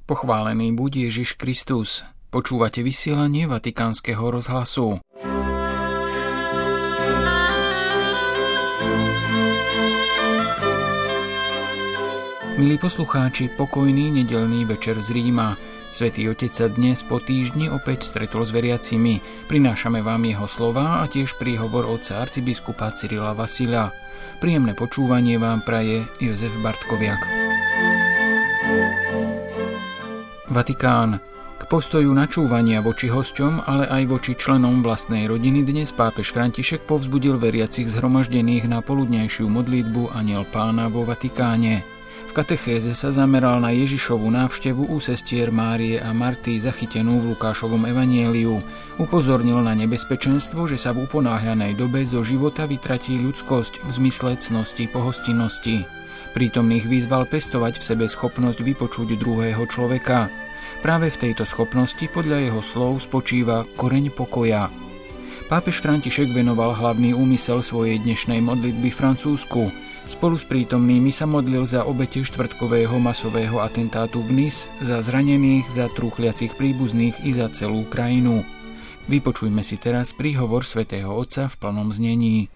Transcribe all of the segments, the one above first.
Pochválený buď Ježiš Kristus. Počúvate vysielanie Vatikánskeho rozhlasu. Milí poslucháči, pokojný nedeľný večer z Ríma. Svätý Otec sa dnes po týždni opäť stretol s veriacimi. Prinášame vám jeho slová a tiež príhovor otca arcibiskupa Cyrila Vasila. Príjemné počúvanie vám praje Jozef Bartkoviak. Vatikán. K postoju načúvania voči hosťom, ale aj voči členom vlastnej rodiny dnes pápež František povzbudil veriacich zhromaždených na poludnejšiu modlitbu Anjel Pána vo Vatikáne. V katechéze sa zameral na Ježišovu návštevu u sestier Márie a Marty zachytenú v Lukášovom evanjeliu. Upozornil na nebezpečenstvo, že sa v uponáhľanej dobe zo života vytratí ľudskosť v zmysle cnosti pohostinnosti. Prítomných vyzval pestovať v sebe schopnosť vypočuť druhého človeka. Práve v tejto schopnosti podľa jeho slov spočíva koreň pokoja. Pápež František venoval hlavný úmysel svojej dnešnej modlitby Francúzsku. Spolu s prítomnými sa modlil za obete štvrtkového masového atentátu v Nice, za zranených, za trúchliacich príbuzných i za celú krajinu. Vypočujme si teraz príhovor svätého Otca v plnom znení.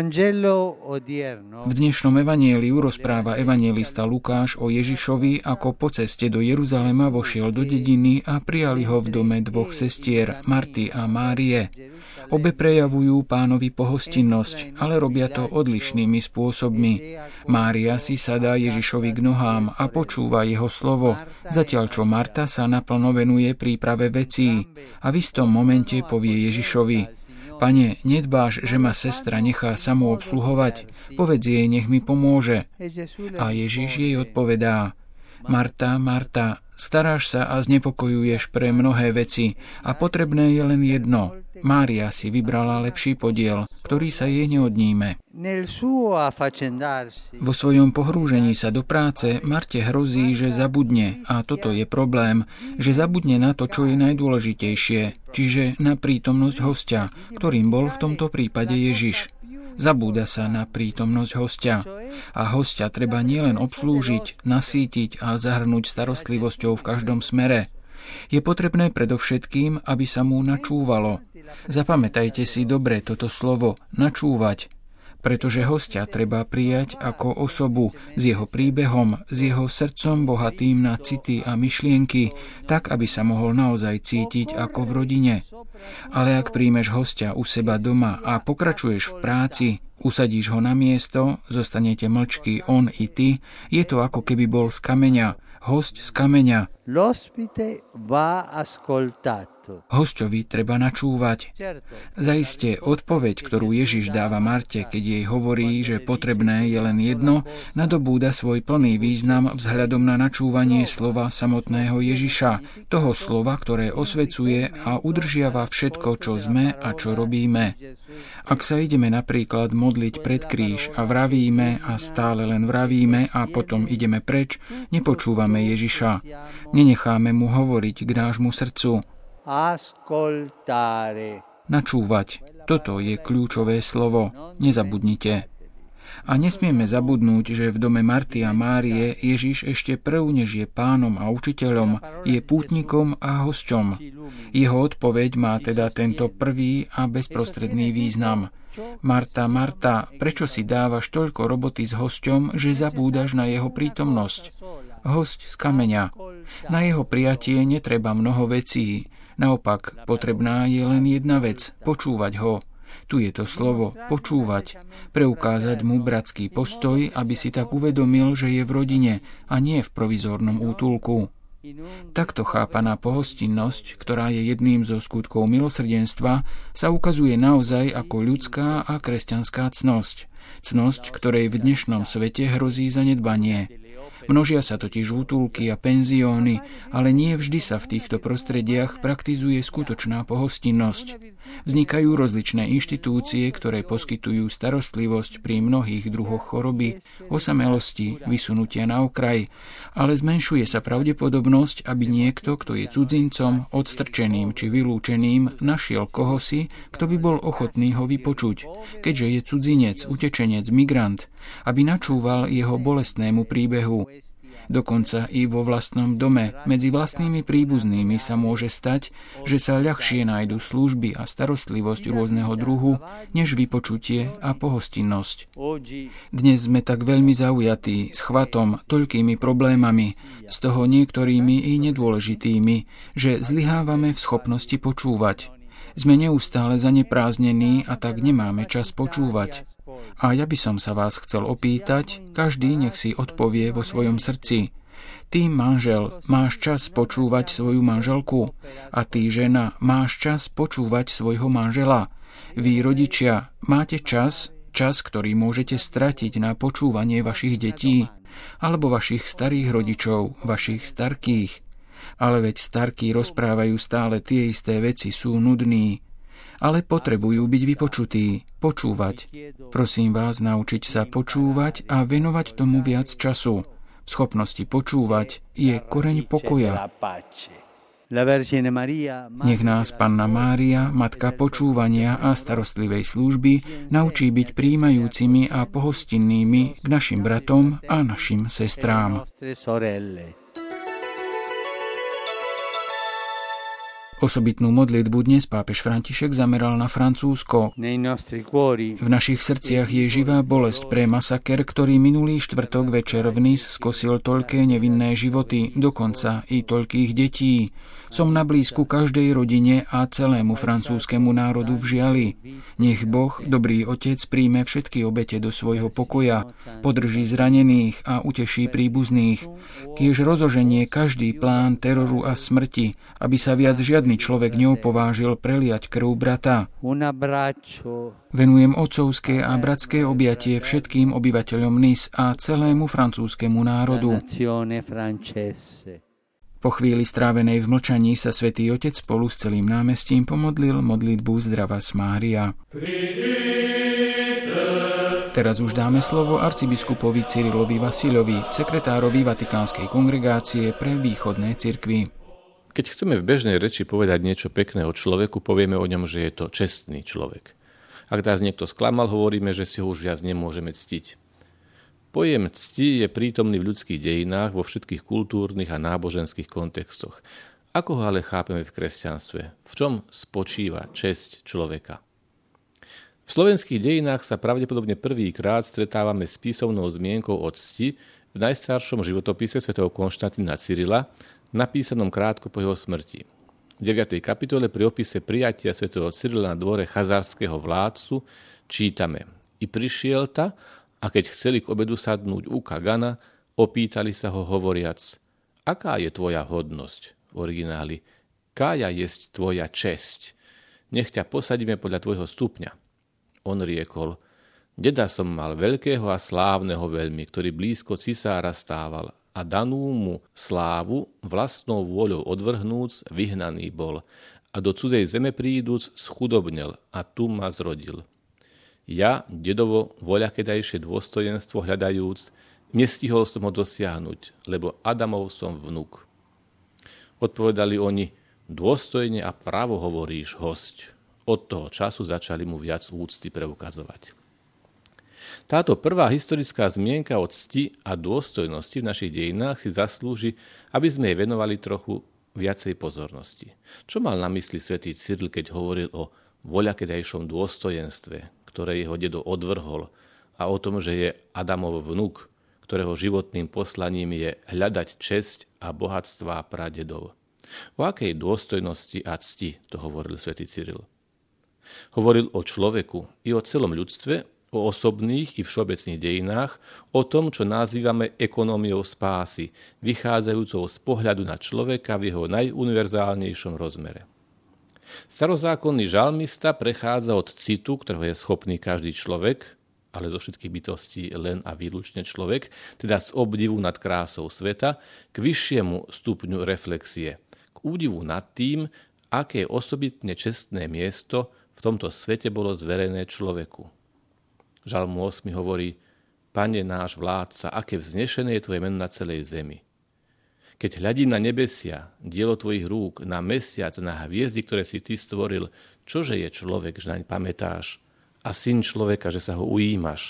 V dnešnom evanjeliu rozpráva evanjelista Lukáš o Ježišovi, ako po ceste do Jeruzalema vošiel do dediny a prijali ho v dome dvoch sestier, Marty a Márie. Obe prejavujú Pánovi pohostinnosť, ale robia to odlišnými spôsobmi. Mária si sadá Ježišovi k nohám a počúva jeho slovo, zatiaľ čo Marta sa naplno venuje príprave vecí a v istom momente povie Ježišovi: Pane, nedbáš, že ma sestra nechá samú obsluhovať? Povedz jej, nech mi pomôže. A Ježiš jej odpovedá: Marta, Marta, staráš sa a znepokojuješ pre mnohé veci a potrebné je len jedno. Mária si vybrala lepší podiel, ktorý sa jej neodníme. Vo svojom pohrúžení sa do práce Marte hrozí, že zabudne, a toto je problém, že zabudne na to, čo je najdôležitejšie, čiže na prítomnosť hostia, ktorým bol v tomto prípade Ježiš. Zabúda sa na prítomnosť hostia. A hostia treba nielen obslúžiť, nasýtiť a zahrnúť starostlivosťou v každom smere. Je potrebné predovšetkým, aby sa mu načúvalo. Zapamätajte si dobre toto slovo, načúvať, pretože hostia treba prijať ako osobu s jeho príbehom, s jeho srdcom bohatým na city a myšlienky, tak, aby sa mohol naozaj cítiť ako v rodine. Ale ak príjmeš hostia u seba doma a pokračuješ v práci, usadíš ho na miesto, zostanete mlčky on i ty, je to ako keby bol z kameňa, hosť z kameňa. Hosťovi treba načúvať. Zaiste odpoveď, ktorú Ježiš dáva Marte, keď jej hovorí, že potrebné je len jedno, nadobúda svoj plný význam vzhľadom na načúvanie slova samotného Ježiša, toho slova, ktoré osvecuje a udržiava všetko, čo sme a čo robíme. Ak sa ideme napríklad modliť pred kríž a vravíme a stále len vravíme a potom ideme preč, nepočúvame Ježiša. Nenecháme mu hovoriť k nášmu srdcu. Načúvať. Toto je kľúčové slovo. Nezabudnite. A nesmieme zabudnúť, že v dome Marty a Márie Ježiš ešte prv, než je pánom a učiteľom, je pútnikom a hosťom. Jeho odpoveď má teda tento prvý a bezprostredný význam. Marta, Marta, prečo si dávaš toľko roboty s hosťom, že zabúdaš na jeho prítomnosť? Hosť z kameňa. Na jeho prijatie netreba mnoho vecí. Naopak, potrebná je len jedna vec, počúvať ho. Tu je to slovo, počúvať. Preukázať mu bratský postoj, aby si tak uvedomil, že je v rodine a nie v provizórnom útulku. Takto chápaná pohostinnosť, ktorá je jedným zo skutkov milosrdenstva, sa ukazuje naozaj ako ľudská a kresťanská cnosť. Cnosť, ktorej v dnešnom svete hrozí zanedbanie. Množia sa totiž útulky a penzióny, ale nie vždy sa v týchto prostrediach praktizuje skutočná pohostinnosť. Vznikajú rozličné inštitúcie, ktoré poskytujú starostlivosť pri mnohých druhoch choroby, osamelosti, vysunutia na okraj, ale zmenšuje sa pravdepodobnosť, aby niekto, kto je cudzincom, odstrčeným či vylúčeným, našiel kohosi, kto by bol ochotný ho vypočuť, keďže je cudzinec, utečenec, migrant, aby načúval jeho bolestnému príbehu. Dokonca i vo vlastnom dome, medzi vlastnými príbuznými sa môže stať, že sa ľahšie nájdu služby a starostlivosť rôzneho druhu, než vypočutie a pohostinnosť. Dnes sme tak veľmi zaujatí s chvatom, toľkými problémami, z toho niektorými i nedôležitými, že zlyhávame v schopnosti počúvať. Sme neustále zaneprázdnení a tak nemáme čas počúvať. A ja by som sa vás chcel opýtať, každý nech si odpovie vo svojom srdci. Ty, manžel, máš čas počúvať svoju manželku a ty, žena, máš čas počúvať svojho manžela. Vy, rodičia, máte čas, ktorý môžete stratiť na počúvanie vašich detí alebo vašich starých rodičov, vašich starkých. Ale veď starkí rozprávajú stále tie isté veci, sú nudní. Ale potrebujú byť vypočutí, počúvať. Prosím vás naučiť sa počúvať a venovať tomu viac času. V schopnosti počúvať je koreň pokoja. Nech nás Panna Mária, Matka počúvania a starostlivej služby, naučí byť prijímajúcimi a pohostinnými k našim bratom a našim sestrám. Osobitnú modlitbu dnes pápež František zameral na Francúzsko. V našich srdciach je živá bolesť pre masaker, ktorý minulý štvrtok večer v Nice skosil toľké nevinné životy, dokonca i toľkých detí. Som na blízku každej rodine a celému francúzskému národu v žiali. Nech Boh, dobrý Otec, príjme všetky obete do svojho pokoja, podrží zranených a uteší príbuzných. Kiež rozoženie každý plán teroru a smrti, aby sa viac žiadny človek neopovážil preliať krv brata. Venujem otcovské a bratské objatie všetkým obyvateľom Nice a celému francúzskému národu. Po chvíli strávenej v mlčaní sa Svätý Otec spolu s celým námestím pomodlil modlitbu Zdravas Mária. Teraz už dáme slovo arcibiskupovi Cyrilovi Vasilovi, sekretárovi Vatikánskej kongregácie pre východné cirkvi. Keď chceme v bežnej reči povedať niečo pekné o človeku, povieme o ňom, že je to čestný človek. Ak nás niekto sklamal, hovoríme, že si ho už viac nemôžeme ctiť. Pojem cti je prítomný v ľudských dejinách vo všetkých kultúrnych a náboženských kontextoch. Ako ho ale chápeme v kresťanstve? V čom spočíva česť človeka? V slovenských dejinách sa pravdepodobne prvýkrát stretávame s písomnou zmienkou o cti v najstaršom životopise svätého Konštantína Cyrila, napísanom krátko po jeho smrti. V 9. kapitole pri opise prijatia svätého Cyrila na dvore chazarského vládcu čítame: I prišiel ta, a keď chceli k obedu sadnúť u Kagana, opýtali sa ho hovoriac: aká je tvoja hodnosť? V origináli: kája jest tvoja česť? Nech ťa posadíme podľa tvojho stupňa. On riekol: deda som mal veľkého a slávneho veľmi, ktorý blízko cisára stával, a danú mu slávu vlastnou vôľou odvrhnúc vyhnaný bol, a do cudzej zeme príduc schudobnel, a tu ma zrodil. Ja, dedovo voľakedajšie dôstojenstvo hľadajúc, nestihol som ho dosiahnuť, lebo Adamov som vnuk. Odpovedali oni: dôstojne a pravo hovoríš, hosť. Od toho času začali mu viac úcty preukazovať. Táto prvá historická zmienka o cti a dôstojnosti v našich dejinách si zaslúži, aby sme jej venovali trochu viacej pozornosti. Čo mal na mysli svätý Cyril, keď hovoril o voľakedajšom dôstojenstve, ktoré jeho dedo odvrhol, a o tom, že je Adamov vnuk, ktorého životným poslaním je hľadať česť a bohatstvá pradedov. O akej dôstojnosti a cti to hovoril svätý Cyril? Hovoril o človeku i o celom ľudstve, o osobných i všeobecných dejinách, o tom, čo nazývame ekonómiou spásy, vychádzajúcou z pohľadu na človeka v jeho najuniverzálnejšom rozmere. Starozákonný žalmista prechádza od citu, ktorého je schopný každý človek, ale zo všetkých bytostí len a výlučne človek, teda z obdivu nad krásou sveta, k vyššiemu stupňu reflexie, k údivu nad tým, aké osobitne čestné miesto v tomto svete bolo zverené človeku. Žalm 8 hovorí: Pane náš vládca, aké vznešené je tvoje meno na celej zemi. Keď hľadím na nebesia, dielo tvojich rúk, na mesiac, na hviezdy, ktoré si ty stvoril, čože je človek, že naň pamätáš, a syn človeka, že sa ho ujímaš.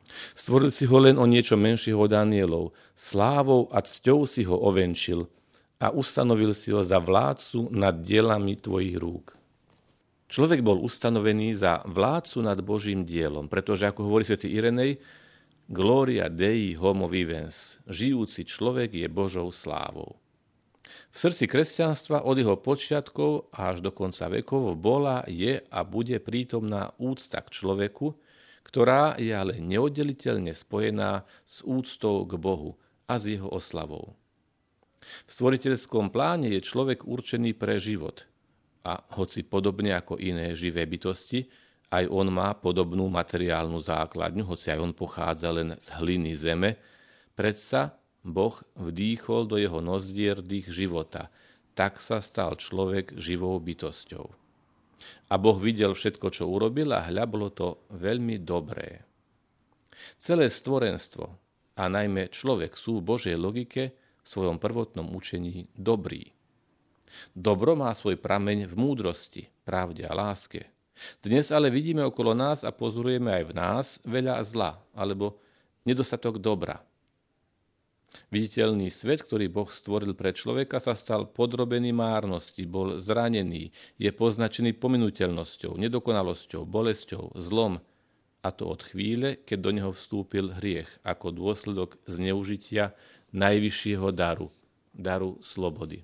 Stvoril si ho len o niečo menšieho od anielov, slávou a cťou si ho ovenčil a ustanovil si ho za vládcu nad dielami tvojich rúk. Človek bol ustanovený za vládcu nad Božím dielom, pretože, ako hovorí svätý Irenej, Gloria Dei homo vivens, žijúci človek je Božou slávou. V srdci kresťanstva od jeho počiatkov až do konca vekov bola, je a bude prítomná úcta k človeku, ktorá je ale neoddeliteľne spojená s úctou k Bohu a s jeho oslavou. V stvoriteľskom pláne je človek určený pre život a hoci podobne ako iné živé bytosti, aj on má podobnú materiálnu základňu, hoci aj on pochádza len z hliny zeme, predsa Boh vdýchol do jeho nozdier dých života, tak sa stal človek živou bytosťou. A Boh videl všetko, čo urobil a hľa, bolo to veľmi dobré. Celé stvorenstvo a najmä človek sú v Božej logike v svojom prvotnom učení dobrý. Dobro má svoj prameň v múdrosti, pravde a láske. Dnes ale vidíme okolo nás a pozorujeme aj v nás veľa zla alebo nedostatok dobra. Viditeľný svet, ktorý Boh stvoril pre človeka, sa stal podrobený márnosti, bol zranený, je poznačený pominuteľnosťou, nedokonalosťou, bolesťou, zlom, a to od chvíle, keď do neho vstúpil hriech, ako dôsledok zneužitia najvyššieho daru slobody.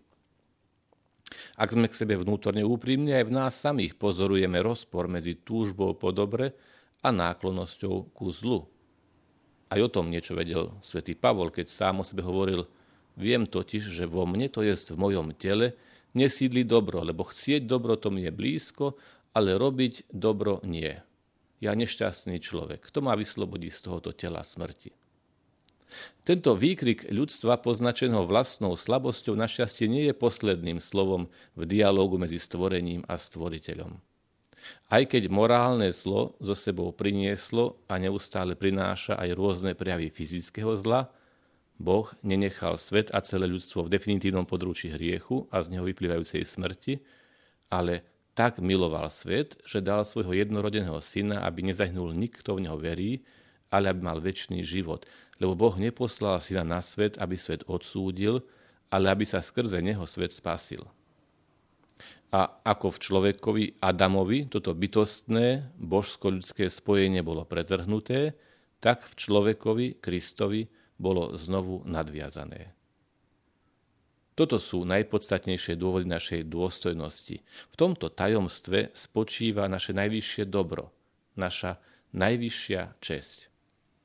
Ak sme k sebe vnútorne úprimní, aj v nás samých pozorujeme rozpor medzi túžbou po dobre a náklonnosťou ku zlu. Aj o tom niečo vedel svätý Pavol, keď sám o sebe hovoril: viem totiž, že vo mne, to jest v mojom tele, nesídli dobro, lebo chcieť dobro to mi je blízko, ale robiť dobro nie. Ja nešťastný človek, kto ma vyslobodí z tohoto tela smrti? Tento výkrik ľudstva poznačeného vlastnou slabosťou našťastie nie je posledným slovom v dialógu medzi stvorením a stvoriteľom. Aj keď morálne zlo zo sebou prinieslo a neustále prináša aj rôzne prejavy fyzického zla, Boh nenechal svet a celé ľudstvo v definitívnom područí hriechu a z neho vyplývajúcej smrti, ale tak miloval svet, že dal svojho jednorodeného syna, aby nezahynul nikto v neho verí, ale aby mal večný život. Lebo Boh neposlal syna na svet, aby svet odsúdil, ale aby sa skrze neho svet spasil. A ako v človekovi Adamovi toto bytostné, božsko-ľudské spojenie bolo pretrhnuté, tak v človekovi Kristovi bolo znovu nadviazané. Toto sú najpodstatnejšie dôvody našej dôstojnosti. V tomto tajomstve spočíva naše najvyššie dobro, naša najvyššia česť.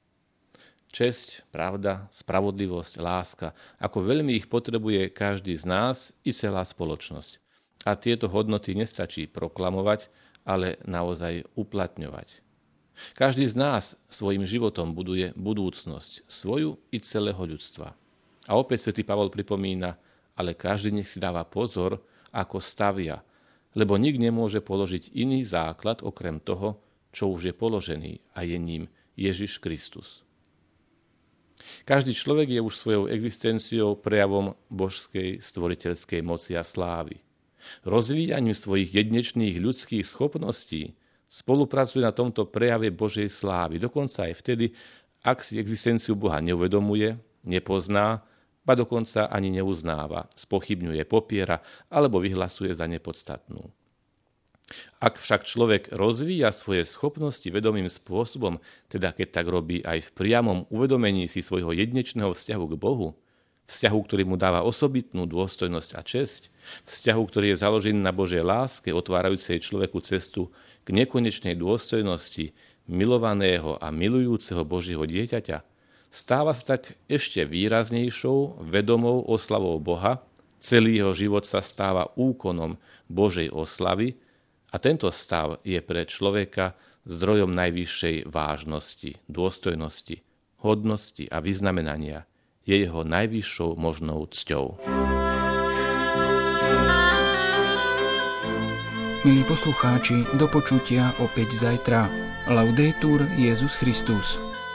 Česť, pravda, spravodlivosť, láska, ako veľmi ich potrebuje každý z nás i celá spoločnosť. A tieto hodnoty nestačí proklamovať, ale naozaj uplatňovať. Každý z nás svojim životom buduje budúcnosť, svoju i celého ľudstva. A opäť svätý Pavol pripomína, ale každý nech si dáva pozor, ako stavia, lebo nik nemôže položiť iný základ okrem toho, čo už je položený, a je ním Ježiš Kristus. Každý človek je už svojou existenciou prejavom božskej stvoriteľskej moci a slávy. Rozvíjaním svojich jedinečných ľudských schopností spolupracuje na tomto prejave Božej slávy, dokonca aj vtedy, ak si existenciu Boha neuvedomuje, nepozná, ba dokonca ani neuznáva, spochybňuje, popiera alebo vyhlasuje za nepodstatnú. Ak však človek rozvíja svoje schopnosti vedomým spôsobom, teda keď tak robí aj v priamom uvedomení si svojho jedinečného vzťahu k Bohu, vzťahu, ktorý mu dáva osobitnú dôstojnosť a česť, vzťahu, ktorý je založený na Božej láske, otvárajúcej človeku cestu k nekonečnej dôstojnosti milovaného a milujúceho Božieho dieťaťa, stáva sa tak ešte výraznejšou vedomou oslavou Boha, celý jeho život sa stáva úkonom Božej oslavy a tento stav je pre človeka zdrojom najvyššej vážnosti, dôstojnosti, hodnosti a vyznamenania. Je jeho najvyššou možnou cťou. Milí poslucháči, do počutia opäť zajtra. Laudetur Jesus Christus.